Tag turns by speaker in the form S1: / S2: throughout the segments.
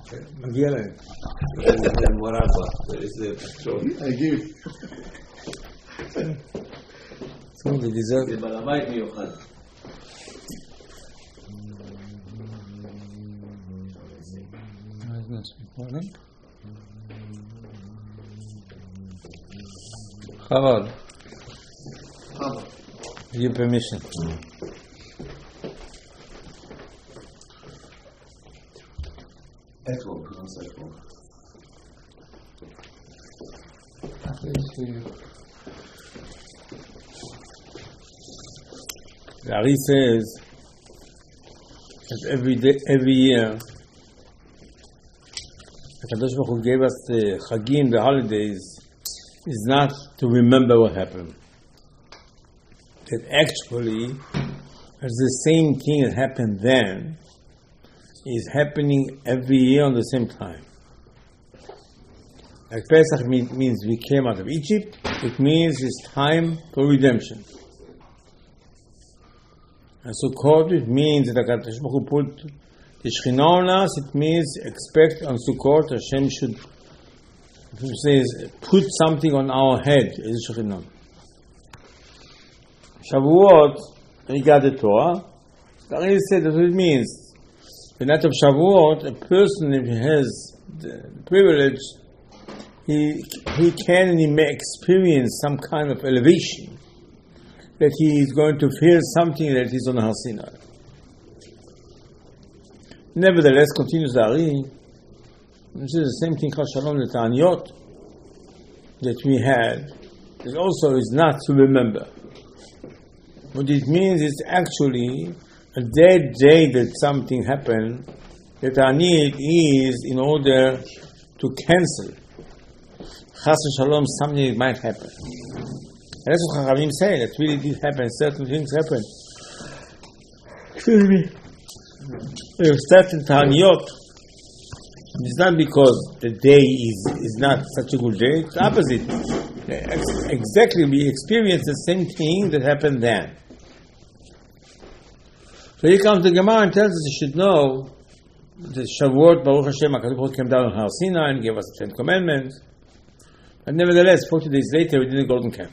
S1: מגיע להם.
S2: זה מורבה, זה פשוט. זה בלבית מיוחד.
S1: חבל. Give you permission.
S2: Echo, pronounce echo.
S1: The Ari says that every year, the Kadosh Baruch Hu gave us the Chagim, the holidays, is not to remember what happened. That actually, as the same thing that happened then is happening every year on the same time. Like Pesach means we came out of Egypt, it means it's time for redemption. And Sukkot, it means that Hakadosh Baruch Hu put the Shekhinah on us, it means expect on Sukkot Hashem should put something on our head, is Shekhinah. Shavuot, we got the Torah. The Ari said that's what it means. The night of Shavuot, a person, if he has the privilege, he can and he may experience some kind of elevation, that he is going to feel something that is on Har Sinai. Nevertheless, continues the Ari, this is the same thing, Chas Shalom, the Ta'aniyot, that we had, it also is not to remember. What it means is actually a dead day that something happened, that our need is in order to cancel. Chas Shalom, something might happen. And that's what Chachamim say, that really did happen, certain things happened. Excuse me. There are certain Ta'aniyot. It's not because the day is not such a good day, it's the opposite. Exactly, we experience the same thing that happened then. So here comes the Gemara and tells us you should know the Shavuot, Baruch Hashem, HaKadosh Baruch Hu came down on Har Sinai and gave us the 10 Commandments. But nevertheless, 40 days later, we did the golden calf.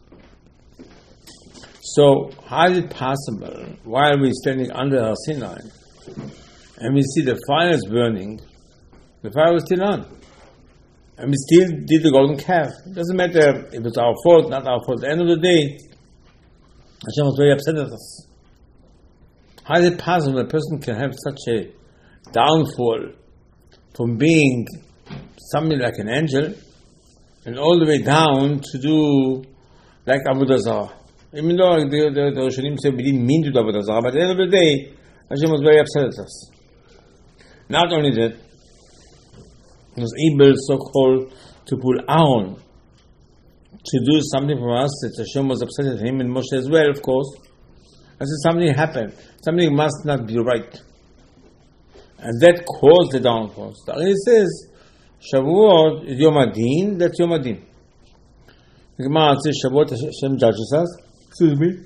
S1: So, how is it possible, while we're standing under Har Sinai, and we see the fire is burning, the fire was still on. And we still did the golden calf. It doesn't matter if it's our fault, not our fault. At the end of the day, Hashem was very upset at us. How is it possible a person can have such a downfall from being something like an angel and all the way down to do like Avodah Zarah? Even though the Rishonim say we didn't mean to do Avodah Zarah, but at the end of the day, Hashem was very upset at us. Not only that, he was able, so-called, to pull Aaron to do something for us that Hashem was upset at him and Moshe as well, of course. And so something happened. Something must not be right. And that caused the downfall. So he says, Shavuot is Yom Adin, that's Yom Adin. The Gemara says, Shavuot, Hashem judges us. Excuse me.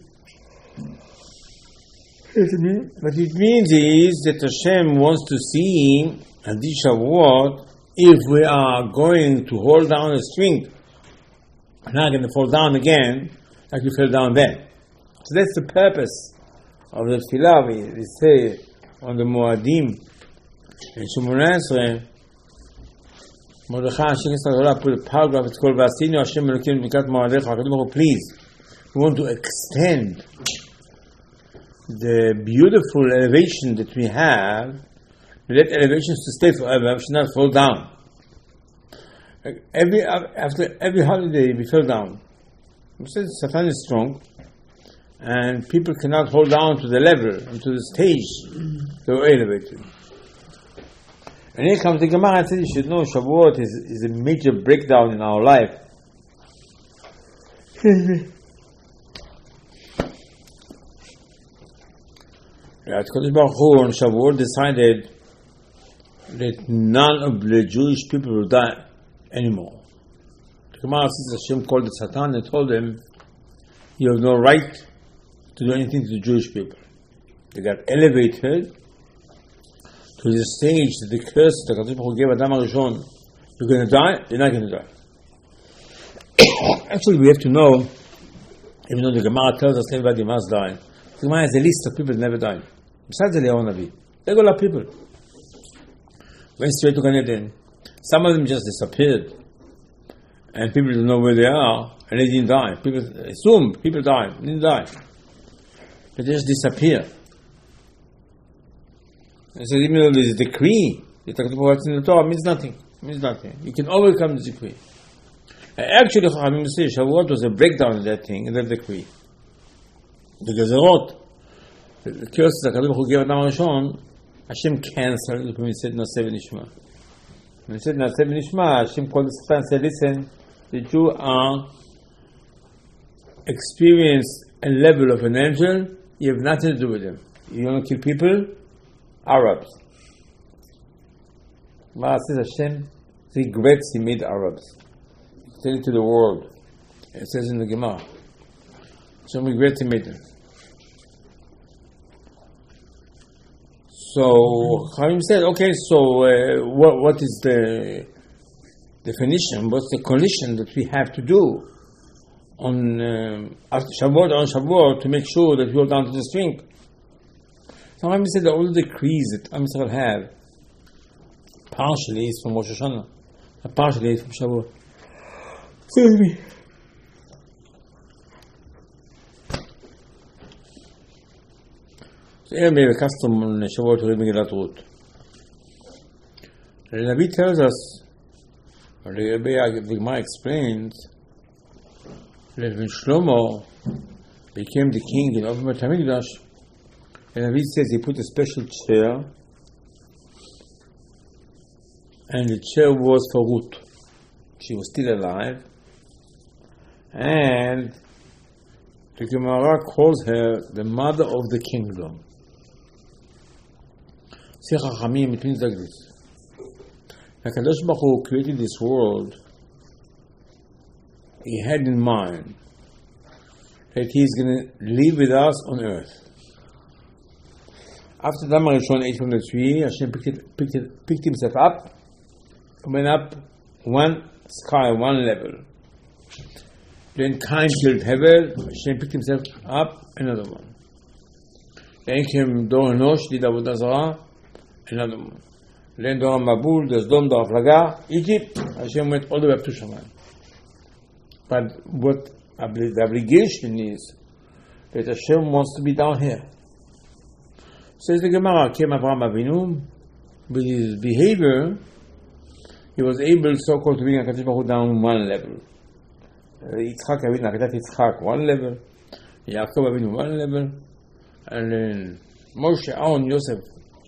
S1: What it means is that Hashem wants to see at this Shavuot if we are going to hold down a string, we're not going to fall down again like we fell down then. So that's the purpose of the tefillah. We say on the Moadim in Shemoneh Esrei, Mordechai Hashem Yisrael put a paragraph, it's called V'asinu Hashem Elokim B'kat Moadecha. HaKadosh Baruch Hu, please, we want to extend the beautiful elevation that we have. Let elevations to stay forever, we should not fall down. After every holiday, we fell down. Satan is strong, and people cannot hold down to the level and to the stage they were elevated. And here comes the Gemara and says you should know Shavuot is a major breakdown in our life. HaKadosh Baruch Hu on Shavuot decided that none of the Jewish people will die anymore. The Gemara says Hashem called the Satan and told him, you have no right to do anything to the Jewish people. They got elevated to the stage that the curse that HaKadosh Baruch Hu gave Adam HaRishon, you're going to die, you're not going to die. Actually, we have to know, even though the Gemara tells us everybody must die, the Gemara has a list of people that never died. Besides the Eliyahu Navi, regular people. Went straight to Gan Eden. Some of them just disappeared. And people don't know where they are, and they didn't die. People assume people died, didn't die. They just disappear. And so even though there's a decree, what's in the Torah means nothing. You can overcome the decree. Actually, Chachamim say Shavuot was a breakdown of that thing, in that decree. The Gezerot, the curses that HaKadosh Baruch Hu gave Adam HaRishon, Hashem canceled when he said Naseh v'nishma. When he said Naseh v'nishma, Hashem called the Satan and said, listen, the Jews are experienced a level of an angel, you have nothing to do with them. You want to kill people? Arabs. Gemara says Hashem regrets he made Arabs. Tell it to the world. It says in the Gemara. Hashem regrets he made them. So Chaim said, okay, so what is the definition? What's the condition that we have to do on Shavuot to make sure that we hold down to the string? So Chaim said that all the decrees that Am Yisrael have, partially is from Rosh Hashanah, and partially is from Shavuot. Excuse me. So here we have a custom on Shavuot to read Megillat Ruth. The Navi tells us, or the Gemara explains, that when Shlomo became the king in Ofer Beit HaMikdash, the Navi says he put a special chair, and the chair was for Ruth. She was still alive, and the Gemara calls her the mother of the kingdom. Say Chachamim, it means like this. HaKadosh Baruch Hu created this world. He had in mind that He is going to live with us on earth. After Adam HaRishon ate from the tree, Hashem picked himself up, went up one sky, one level. Then Cain killed Hevel, Hashem picked himself up, another one. Then came Dor Enosh, did Avodah Zarah, another one. Then Dor Mabul, the Sdom, Dor Aflaga, Egypt, Hashem went all the way up to Shaman. But what the obligation is, that Hashem wants to be down here. Says the Gemara, came Avraham Avinu, with his behavior, he was able so-called to bring HaKadosh Baruch Hu down one level. Yitzchak Avinu, Akedat Yitzchak, one level. Yaakov Avinu, one level. And then Moshe, Aaron, Yosef.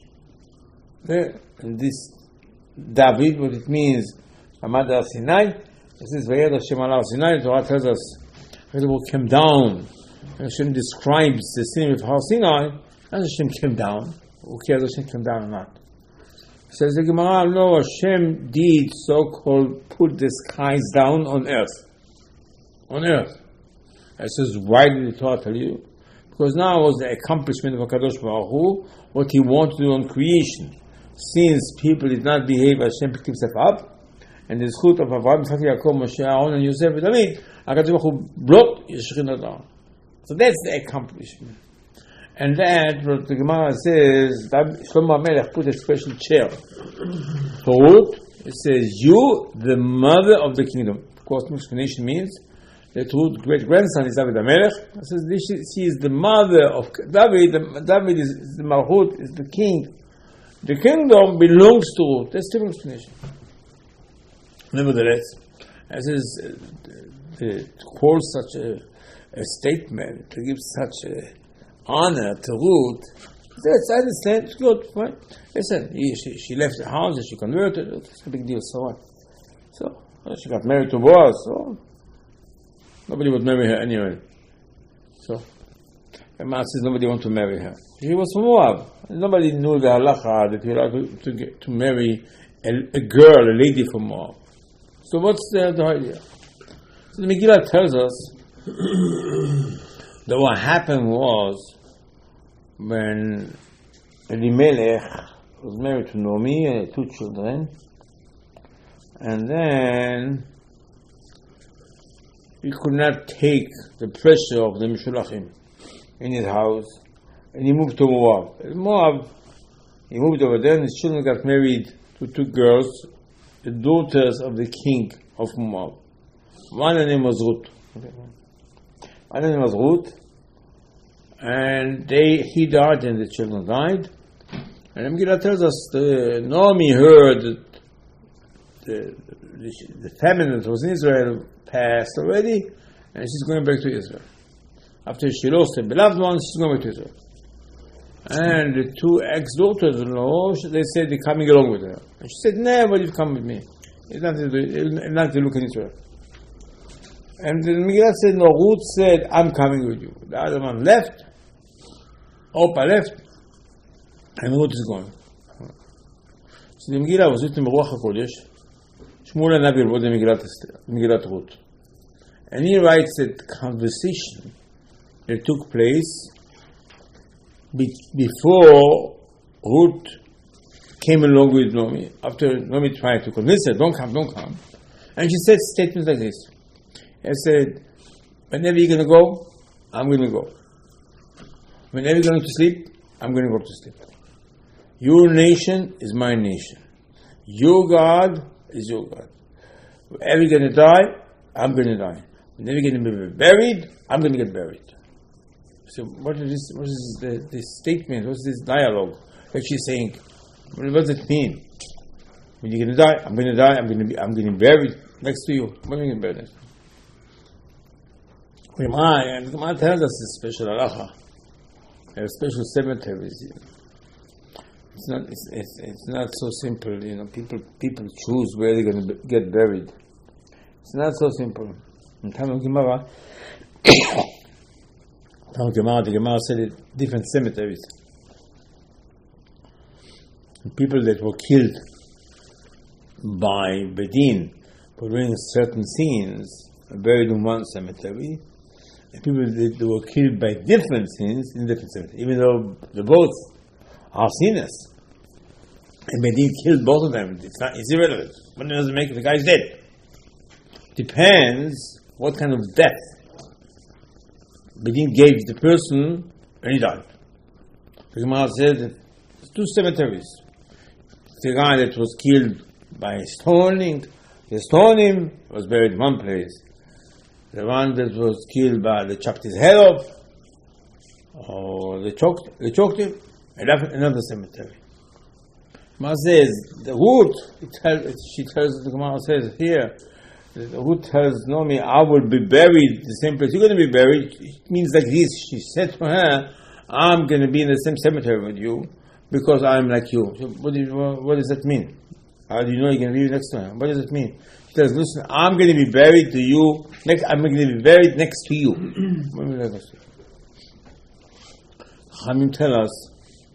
S1: And this David, what it means, Amad al Sinai, this is Vayed Hashem al Sinai. The Torah tells us HaKadosh Baruch Hu came down. And Hashem describes the scene of Har Sinai, and Hashem came down. Who cares Hashem came down or not? Says the Gemara, no, Hashem did so-called put the skies down on earth. On earth. It says, why did the Torah tell you? Because now was the accomplishment of HaKadosh Baruch Hu, what He wanted to do on creation. Since people did not behave, Hashem picked Himself up, and the zchut of Avraham, Yitzchak, Yaakov, Moshe, Aaron, and Yosef, and David, HaKadosh Baruch Hu brought Yeshua down. So that's the accomplishment. And that, what the Gemara says, Shlomo HaMelech put a special chair for Ruth. It says, you, the mother of the kingdom. Of course, the explanation means that Ruth's great-grandson is David HaMelech. It says, she is the mother of David. David is the Malchut, is the king. The kingdom belongs to Ruth. That's the explanation. Nevertheless, as is to quote such a statement, to give such a honor to Ruth, yes, I understand, it's good, fine. Listen, she left the house and she converted, it's a big deal, so what? So, she got married to Boaz, so nobody would marry her anyway. So, the man says nobody wanted to marry her. She was from Moab. Nobody knew the halacha that you're allowed to marry a girl, a lady from Moab. So what's the idea? So the Megillah tells us that what happened was when Elimelech was married to Naomi, 2 children, and then he could not take the pressure of the Mishulachim in his house, and he moved to Moab. He moved over there, and his children got married to 2 girls, the daughters of the king of Moab. One name was Ruth. And he died, and the children died. And Megillah tells us Naomi heard that the famine that was in Israel passed already, and she's going back to Israel. After she lost her beloved one, she's going back to Israel. And the 2 ex-daughters-in-law, they said they're coming along with her. And she said, "Never you come with me. It's not to look in Israel." And the Megillah said, no, Ruth said, "I'm coming with you." The other one left, Orpah left, and Ruth is gone. So the Megillah was written in Ruach HaKodesh. Shmuel HaNavi wrote the Megillat Ruth. And he writes that conversation that took place before Ruth came along with Naomi, after Naomi tried to convince her, don't come. And she said statements like this. She said, "Whenever you're going to go, I'm going to go. Whenever you're going to sleep, I'm going to go to sleep. Your nation is my nation. Your God is your God. Whenever you're going to die, I'm going to die. Whenever you're going to be buried, I'm going to get buried." So what is this statement? What's this dialogue that she's saying? What does it mean? When you're going to die, I'm going to die. I'm going to be buried next to you. When are you going to be buried next to you? And the Gemara tells us a special halacha. There are special cemeteries. It's not so simple. People choose where they're going to get buried. It's not so simple. In time of Gemara, the Gemara said different cemeteries. People that were killed by Bedin for doing certain sins are buried in one cemetery, and people that were killed by different sins in different cemeteries, even though they both are sinners. And Bedin killed both of them. It's irrelevant. What does it make if the guy's dead? Depends what kind of death Bedin gave the person when he died. The Gemara said that there's 2 cemeteries. The guy that was killed by stoning, they stoned him, was buried in one place. The one that was killed by, they chopped his head off, or they choked him, another cemetery. Gemara says, the Ruth, the Gemara says here, the Ruth tells Naomi, I will be buried in the same place. You're going to be buried. It means like this. She said to her, I'm going to be in the same cemetery with you because I'm like you. So what does that mean? How do you know you're going to be next to her? What does it mean? She says, listen, I'm going to be buried to you. I'm going to be buried next to you. Hamim tell us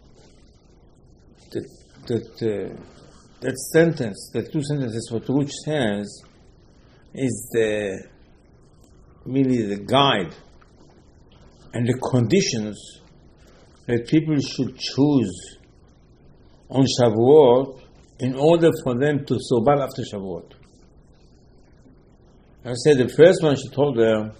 S1: that sentence, the 2 sentences what Ruth says, is really the guide and the conditions that people should choose on Shavuot in order for them to survive after Shavuot. I said the first one she told her,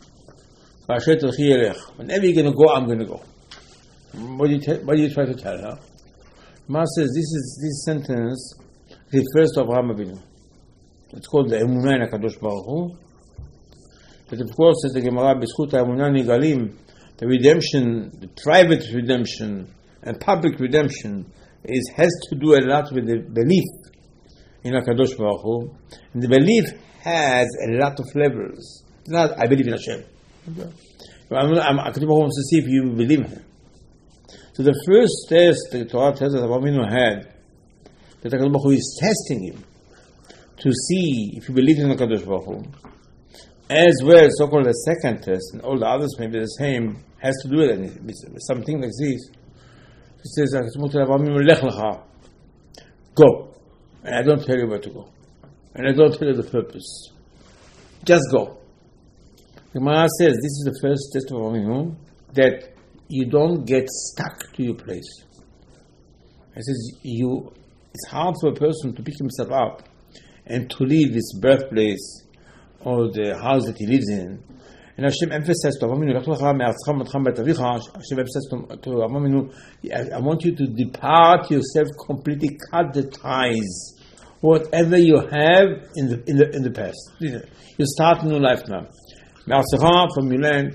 S1: whenever you're going to go, I'm going to go. What do you try to tell her? Ma says this sentence refers to Abraham Avinu. It's called the Emunah in HaKadosh Baruch Hu. But of course, as the Gemara, B'schut HaEmunah Nigalim, the redemption, the private redemption and public redemption has to do a lot with the belief in HaKadosh Baruch Hu. And the belief has a lot of levels. It's not, I believe in Hashem. HaKadosh Baruch Hu wants to see if you believe in Him. So the first test the Torah tells us Abraham Avinu had, that HaKadosh Baruch Hu is testing him to see if he believes in HaKadosh Baruch Hu, as well as so-called the second test, and all the others may be the same, has to do with something like this. He says, go. And I don't tell you where to go. And I don't tell you the purpose. Just go. The Gemara says, this is the first test of Avinu, that you don't get stuck to your place. It says it's hard for a person to pick himself up and to leave his birthplace or the house that he lives in. And Hashem emphasized to Avram Avinu, Hashem emphasized to Avram Avinu, I want you to depart yourself completely, cut the ties, whatever you have in the past. You start a new life now. From your land,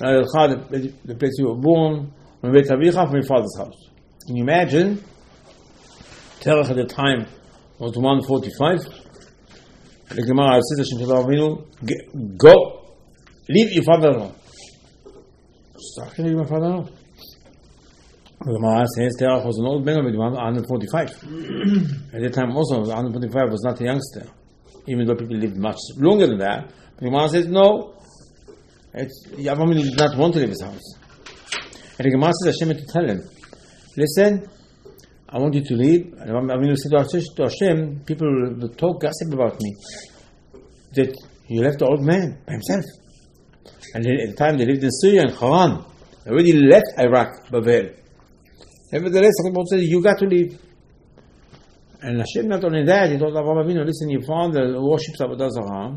S1: the place you were born, from your father's house. Can you imagine? Terach at the time was 145. The Gemara says, Hashem told Avinu, go, leave your father alone. So I can leave my father alone. The Gemara says Terach was an old man, but 145. At the time also, 145 was not a youngster, even though people lived much longer than that. The Gemara says, no, Avram did not want to leave his house. And the Gemara says, Hashem had to tell him, listen, I want you to leave. And Avram said to Hashem, people will talk gossip about me, that you left the old man by himself. And at the time they lived in Syria and Haran. They already left Iraq, Babel. Nevertheless, God said, you got to leave. And Hashem, not only that, he told Avram Avinu, listen, your father worships Avodah Zarah.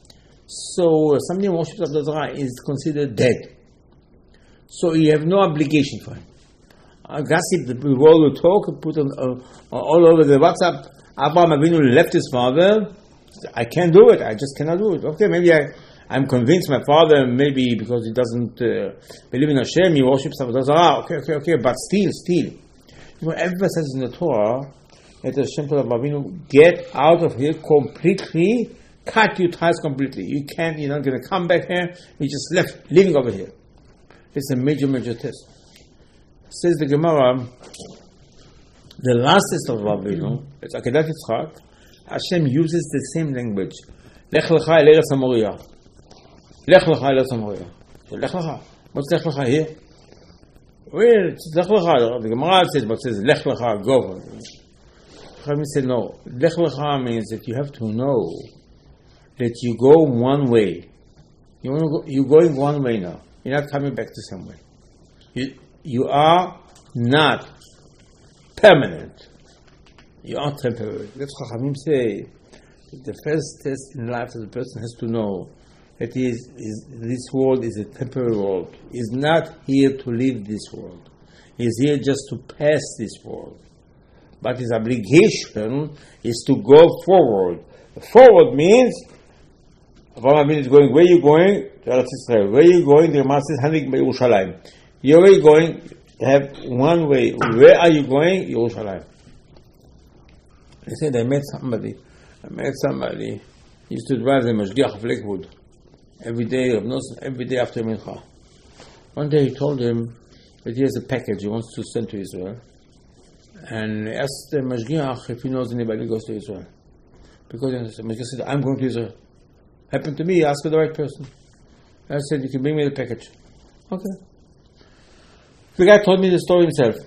S1: So somebody who worships Avodah Zarah is considered dead. So you have no obligation for him. Gossip, the world will talk, put all over the WhatsApp. Abraham Avinu left his father. I can't do it. I just cannot do it. Okay, maybe I'm convinced my father, maybe because he doesn't believe in Hashem, he worships Avodah Zarah. Okay, but still. Everybody says in the Torah that Hashem told Abraham Avinu, get out of here completely, cut your ties completely. You're not going to come back here. You just living over here. It's a major test. Says the Gemara, the last test of Avinu, it's Akedat Yitzchak, Hashem uses the same language. Lech lecha el eretz haMoriah. Lech lecha el eretz haMoriah. Lech lecha. What's lech lecha here? Well, it's lech lecha. The Gemara says lech lecha, go. Chachamim said no. Lech lecha means that you have to know that you go one way. You're going one way now. You're not coming back to somewhere. You are not permanent. You are temporary. That's what Chachamim say. The first test in life that the person has to know that this world is a temporary world. He is not here to live this world. He is here just to pass this world. But his obligation is to go forward. Forward means, Avraham Avinu is going, where are you going? To Eretz Yisrael. Where are you going? The Gemara says, Hanik Yerushalayim. You're already going to have one way. Where are you going? Yerushalayim. They said, I met somebody. He used to drive the Mashgiach of Lakewood every day after Mincha. One day he told him that he has a package he wants to send to Israel. And he asked the Mashgiach if he knows anybody who goes to Israel. Because the Mashgiach said, I'm going to Israel. Happened to me, ask for the right person. I said, you can bring me the package. Okay. The guy told me the story himself.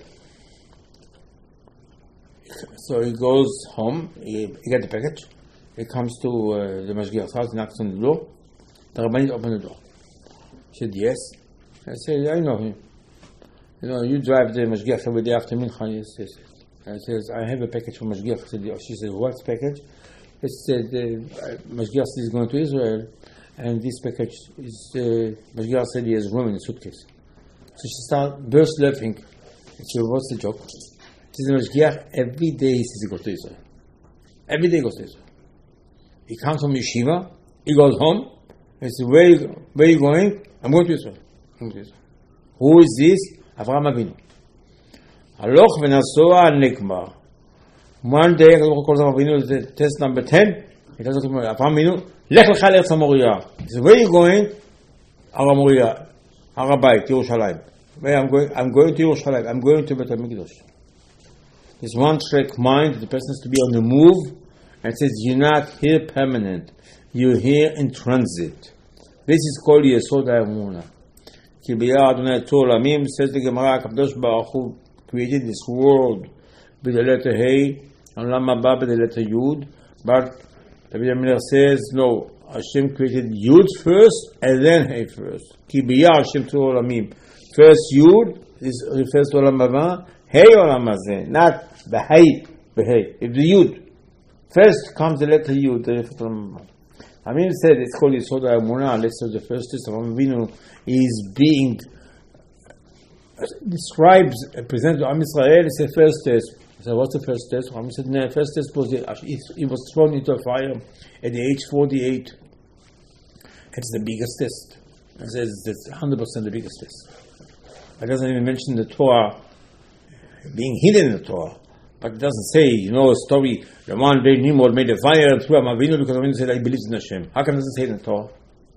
S1: So he goes home, he gets the package, he comes to the Mashgiach's house, knocks on the door, the Rabbanit opened the door. He said, yes. I said, I know him. You drive the Mashgiach every day after Mincha. He says, I have a package from Mashgiach. She said, what's package? He said, Mashgiach is going to Israel, and this package is, Mashgiach said he has room in the suitcase. So she burst laughing. She said, what's the joke? She said, Mashgiach, every day he says he goes to Israel. Every day he goes to Israel. He comes from yeshiva, he goes home, and he says, where are you going? I'm going to Israel. Who is this? Avraham Avinu. Haloch v'nasoa nikmar. One day, Avraham Avinu, test number 10, he tells Avraham Avinu, Lech lecha l'Eretz haMoriah. He says, where are you going? Har HaMoriah, Har HaBayit, Yerushalayim. Where I'm going to Yerushalayim. I'm going to Beit HaMikdash. This one-track mind, the person has to be on the move, and says, you're not here permanent. You're here in transit. This is called Yesod HaEmunah. Ki b'yad Adonai Tor Olamim, says the Gemara, HaKadosh Baruch Hu created this world with the letter Hey, and Olam Haba with the letter Yud. But David HaMelech says, no, Hashem created Yud first, and then Hey first. Ki b'yad Hashem Tor Olamim. First Yud, this refers to Olam Haba, Hey Olam Hazeh, not Behei. If the Yud. First comes the letter Yud. Amir said it's called Yisod HaEmunah. Let's say the first test of Avinu is being describes, presented to Am Yisrael. It's the first test. So what's the first test? Amir said, no, the first test was he was thrown into a fire at the age 48. It's the biggest test. It says that's 100% the biggest test. It doesn't even mention the Torah being hidden in the Torah. But it doesn't say, a story, the one day Nimrod made a fire and threw Avinu because Avinu said, I believe in Hashem. How come it doesn't say in the Torah?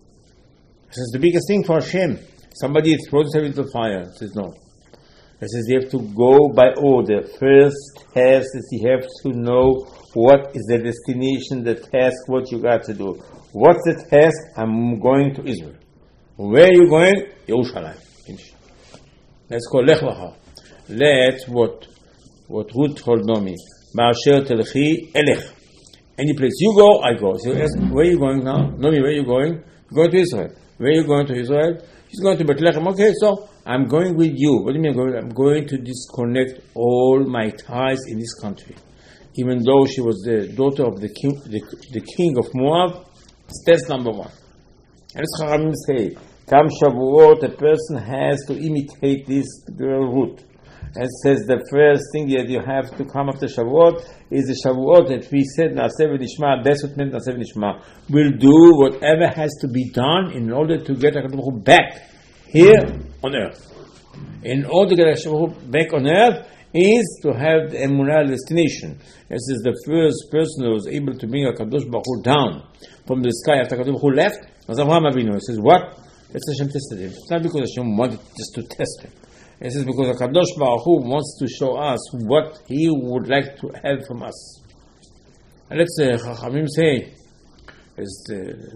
S1: It says the biggest thing for Hashem. Somebody throws him into the fire. It says no. It says you have to go by order. First task is you have to know what is the destination, the task, what you got to do. What's the task? I'm going to Israel. Where are you going? Yerushalayim. Finish. Let's go Lech Lecha. Let's what Ruth told Nomi. Ma'asher telchi elech. Any place you go, I go. So where are you going now? Nomi, where are you going? You're going to Israel. Where are you going to Israel? She's going to Bethlehem. Okay, so I'm going with you. What do you mean I'm going to disconnect all my ties in this country. Even though she was the daughter of the king of Moab, that's number one. And as Chachamim say, Kam Shavuot, a person has to imitate this girl Ruth. And says the first thing that you have to come after Shavuot is the Shavuot that we said Na'aseh v'nishma. That's what meant Na'aseh v'nishma. We'll do whatever has to be done in order to get HaKadosh Baruch Hu back here on earth. In order to get HaKadosh Baruch Hu back on earth is to have the Emunah destination. This is the first person who was able to bring HaKadosh Baruch Hu down from the sky after HaKadosh Baruch Hu left. Was Avraham Avinu. He says, what? That's Hashem tested him. It's not because Hashem wanted just to test him. This is because HaKadosh Baruch Hu wants to show us what He would like to have from us. And let's say, Chachamim say, there's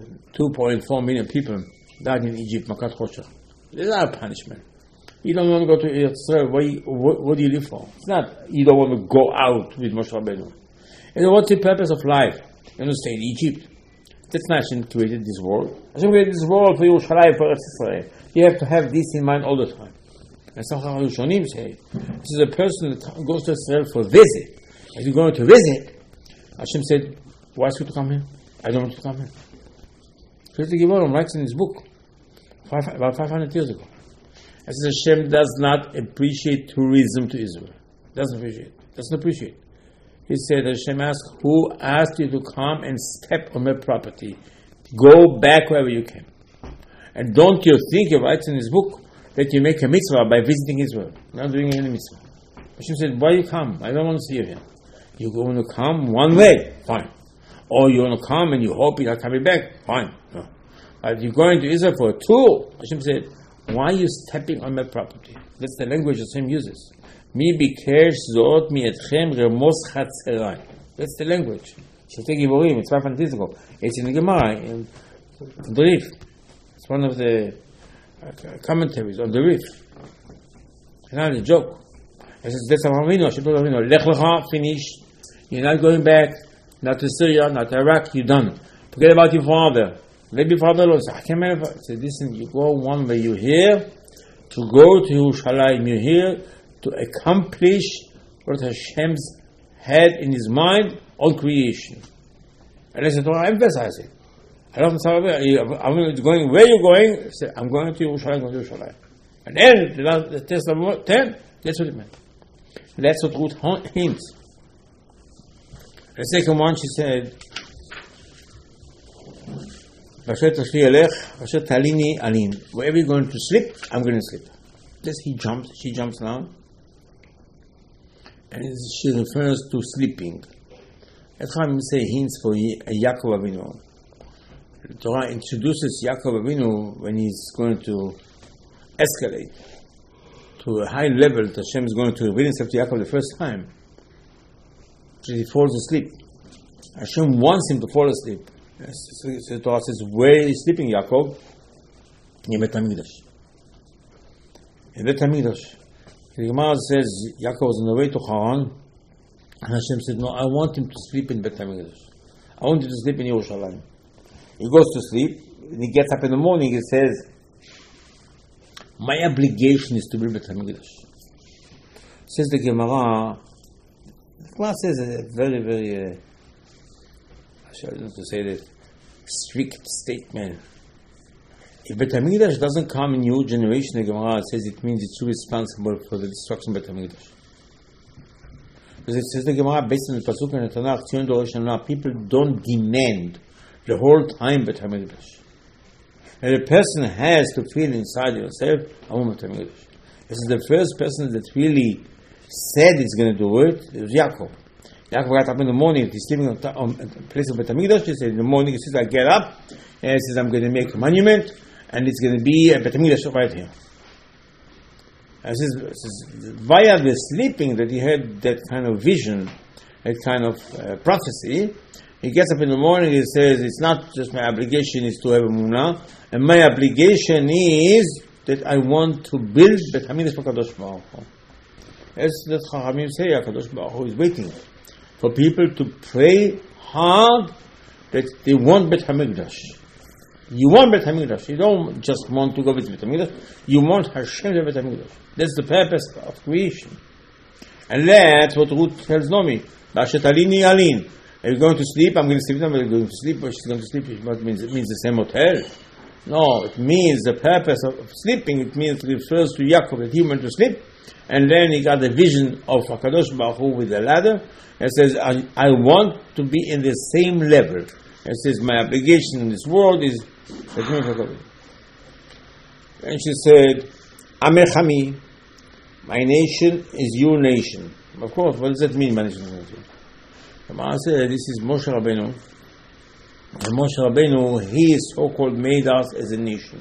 S1: 2.4 million people died in Egypt, Makat Choshech. This is not a punishment. You don't want to go to Israel, what do you live for? It's not, you don't want to go out with Moshe Rabbeinu. And what's the purpose of life? You want to stay in Egypt. That's not Hashem created this world. Hashem created this world for Yerushalayim, for Israel. You have to have this in mind all the time. And some Rishonim say, this is a person that goes to Israel for a visit. As you're going to visit, Hashem said, why should you come here? I don't want you to come here. Frierdiker Gevorah writes in his book, about 500 years ago. It says Hashem does not appreciate tourism to Israel. Doesn't appreciate. He said, Hashem asked, who asked you to come and step on my property? Go back wherever you came. And don't you think, he writes in his book, that you make a mitzvah by visiting Israel. Not doing any mitzvah. Hashem said, why you come? I don't want to see you here. You're going to come one way, fine. Or you want to come and you hope you're not coming back, fine. No. But you're going to Israel for a tour. Hashem said, why are you stepping on my property? That's the language Hashem uses. Mi bikesh zot mi etchem remos chatzerai. That's the language. Frierdiker Gevorah, it's 500 years ago. It's in the Gemara, in the Rif. It's one of the commentaries on the Rif. It's not a joke. It says, that's Avraham Avinu. Lech Lecha, finished. You're not going back, not to Syria, not to Iraq, you're done. Forget about your father. Maybe your father will say, I can't remember. Say, listen, you go one way, you're here to go to Yerushalayim. You're here to accomplish what Hashem's had in his mind on creation. And I said, I emphasize it. I don't know, I'm going, where are you going? I said, I'm going to Yerushalayim, And then, the test of 10, that's what it meant. That's what Ruth hints. The second one, she said, wherever you're going to sleep, I'm going to sleep. She jumps down. And she refers to sleeping. That's how we say hints for Yaakov Avinu. The Torah introduces Yaakov Avinu when he's going to escalate to a high level that Hashem is going to reveal himself to Yaakov the first time. So he falls asleep. Hashem wants him to fall asleep. So the Torah says, where is sleeping Yaakov? In Bet HaMikdash. In Bet HaMikdash. The Gemara says Yaakov was on the way to Haran, and Hashem said, no, I want him to sleep in Bet HaMikdash. I want him to sleep in Yerushalayim. He goes to sleep, and he gets up in the morning, he says, my obligation is to build Bet HaMikdash. Says the Gemara, Gemara says a very, very, I shouldn't have to say that, strict statement. If Bet HaMikdash doesn't come in your generation, the Gemara says it means it's responsible for the destruction of Bet HaMikdash. Because it says the Gemara, based on the Pasuk and the Tanakh, Tzion Dorosh Shana, people don't demand the whole time Bet HaMikdash. And a person has to feel inside himself, I want Bet HaMikdash. This is the first person that really said he's going to do it. It was Yaakov. Yaakov got up in the morning, he's sleeping on the place of Bet HaMikdash. He said in the morning, he says, I get up, and he says, I'm going to make a monument, and it's going to be a Bet HaMikdash right here. And it says, via the sleeping that he had that kind of vision, that kind of prophecy, he gets up in the morning, he says, it's not just my obligation is to have a Munah, and my obligation is that I want to build Bet HaMikdash for Kadosh Baruch Hu. As the Chachamim say, Kadosh Baruch Hu is waiting for people to pray hard that they want Bet HaMikdash. You want Bet HaMikdash. You don't just want to go with Bet HaMikdash. You want Hashem to Bet HaMikdash. That's the purpose of creation. And that's what Ruth tells Naomi. Bashet alini alin. Are you going to sleep? I'm going to sleep. I'm going to sleep. But she's going to sleep. What means? It means the same hotel. No, it means the purpose of sleeping. It means it refers to Yaakov, that he went to sleep. And then he got the vision of HaKadosh Baruch Hu with the ladder. It says, I want to be in the same level. It says, my obligation in this world is... And she said, Amechami, my nation is your nation. Of course, what does that mean, my nation is your nation? The Gemara said, this is Moshe Rabbeinu. And Moshe Rabbeinu, he so-called made us as a nation.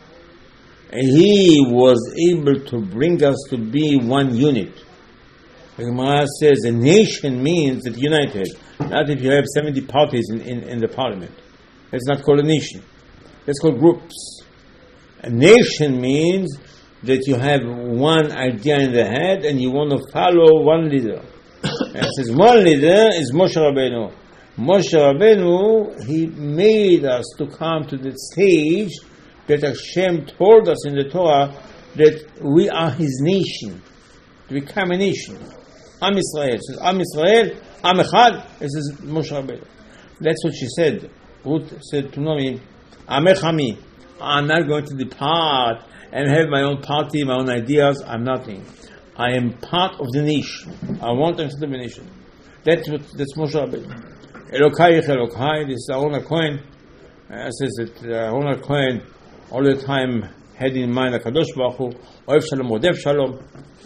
S1: And he was able to bring us to be one unit. The Gemara says a nation means that united. Not if you have 70 parties in the parliament. That's not called a nation. That's called groups. A nation means that you have one idea in the head and you want to follow one leader. And it says one leader is Moshe Rabbeinu. Moshe Rabbeinu, he made us to come to the stage that Hashem told us in the Torah that we are His nation, to become a nation. Am Yisrael. It says Am Yisrael, Am Echad. It says Moshe Rabbeinu. That's what she said. Ruth said to Naomi, Amechami. I'm not going to depart and have my own party, my own ideas. I'm nothing. I am part of the nation. I want them to be a nation. That's Moshe Rabbeinu. Elokai Elokai. This is Aaron HaKohen. It says that Aaron HaKohen all the time had in mind HaKadosh Baruch Hu, Ohev Shalom, Rodef Shalom.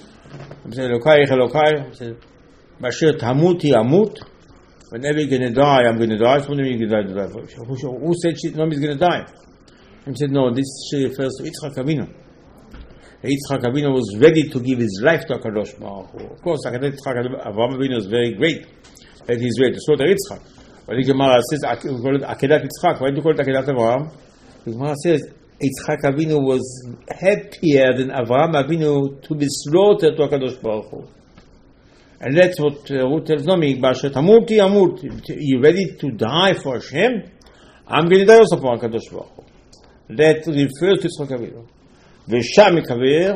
S1: He said, Elokai Elokai. He said, Basher Tamuti Amut. Whenever you're going to die, I'm going to die. So whenever you're going to die. Who said nobody's going to die? He said, no, this refers to Yitzchak Avinu. Yitzchak Avinu was ready to give his life to HaKadosh Baruch Hu. Of course, Avraham Avinu was very great that he's ready to slaughter Yitzchak. But the Gemara says, we call it Akedat Yitzchak. Why do you call it Akedat Avraham? The Gemara says, Yitzchak Avinu was happier than Avraham Avinu to be slaughtered to HaKadosh Baruch Hu. And that's what Ruth tells Naomi, Bashet Amuti Amut. You ready to die for Hashem? I'm going to die also for HaKadosh Baruch Hu. That refers to Yitzchak Avinu. V'sham Mikaver,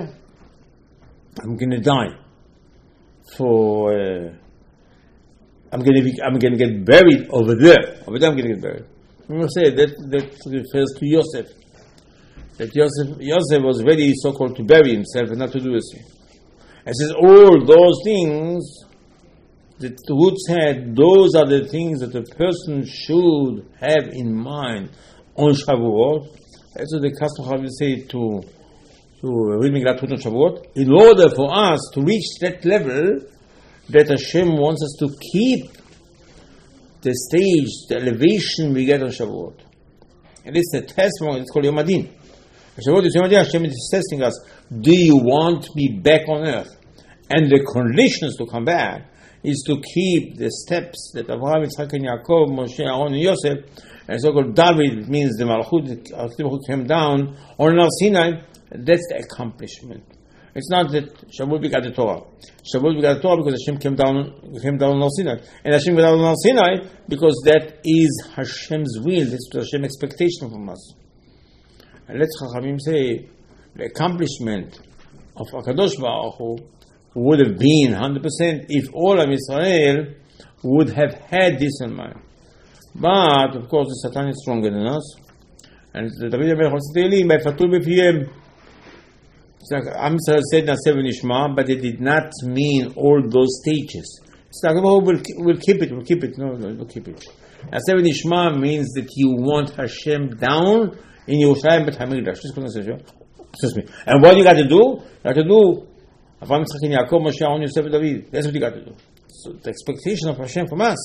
S1: I'm going to die for. I'm going to get buried over there. Over there, I'm going to get buried. We must say that refers to Yosef. That Yosef was ready, so-called, to bury himself and not to do this. It says all those things that Ruth said, those are the things that a person should have in mind on Shavuot. That's what the custom will say to read Megillat Ruth on Shavuot. In order for us to reach that level, that Hashem wants us to keep the stage, the elevation we get on Shavuot. And it's a testimony, it's called Yom Adin. Shavuot is Yom Adin, Hashem is testing us. Do you want to be back on earth? And the conditions to come back is to keep the steps that Abraham, Yitzchak, and Yaakov, Moshe, Aaron, and Yosef, and so-called David, means the Malchut came down on Har Sinai. That's the accomplishment. It's not that Shavuot we got the Torah. Shavuot we got the Torah because Hashem came down on Har Sinai. And Hashem came down on Har Sinai because that is Hashem's will. That's Hashem's expectation from us. And let Chachamim say, the accomplishment of HaKadosh Baruch Hu would have been 100% if all of Israel would have had this in mind. But, of course, the Satan is stronger than us. And the David HaMelech was telling by Fatul B'Piyem. Am Yisrael said Naseh V'Nishma, but it did not mean all those stages. It's like, oh, we'll keep it. No, we'll keep it. Naseh V'Nishma means that you want Hashem down in Yerushalayim Bet HaMikdash. Excuse me. And what you got to do? You got to do Avraham, Yitzchak, and Yaakov, Moshe, Aaron, Yosef, and David. That's what you got to do. So the expectation of Hashem from us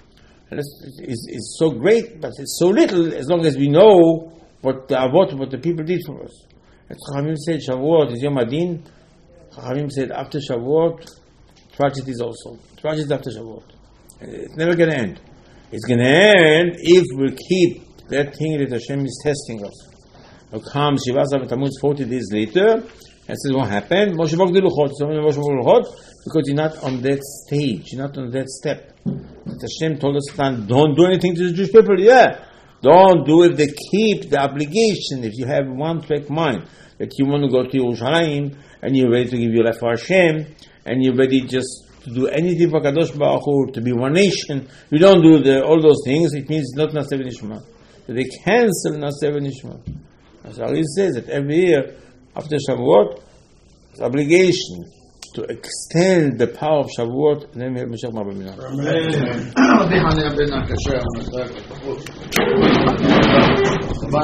S1: is so great, but it's so little as long as we know what the people did for us. As Chachamim said, Shavuot is Yom Adin. Chachamim said after Shavuot, tragedy is also. Tragedy after Shavuot. It's never going to end. It's going to end if we keep that thing that Hashem is testing us. Now comes Shiva Asar B'Tammuz 40 days later, and says what happened? Moshe Bog Luchot. So Moshe Bog Luchot, because you're not on that stage, you're not on that step. That Hashem told us, don't do anything to the Jewish people. Yeah, don't do it. They keep the obligation. If you have one track mind that you want to go to Yerushalayim and you're ready to give your life for Hashem and you're ready just to do anything for Kadosh Baruch Hu, to be one nation, you don't do all those things. It means not Naseh V'Nishma. So they cancel Naseh V'Nishma. As Ari says that every year after Shavuot, it's obligation to extend the power of Shavuot, and then we have Mashiach Ma'abah Minah. Amen.